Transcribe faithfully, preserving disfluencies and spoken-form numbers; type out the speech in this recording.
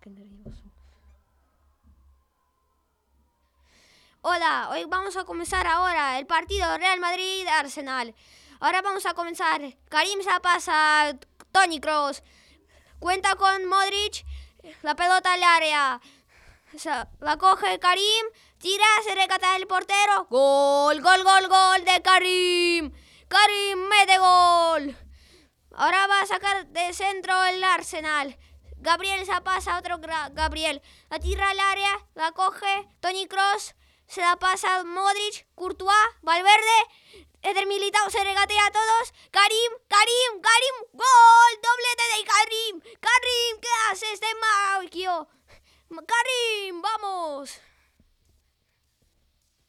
qué nervioso. Hola, hoy vamos a comenzar ahora el partido Real Madrid-Arsenal. Ahora vamos a comenzar. Karim se la pasa, Toni Kroos. Cuenta con Modric, la pelota al área. La coge Karim, tira, se recata el portero. Gol, gol, gol, gol de Karim. Karim mete gol. Ahora va a sacar de centro el Arsenal. Gabriel se la pasa a otro Gabriel. La tira al área, la coge Toni Kroos. Se la pasa Modric, Courtois, Valverde. Eder Militao se regatea a todos. Karim, Karim, Karim, gol, doblete de Karim. Karim, ¿qué haces de Mario? Karim, vamos.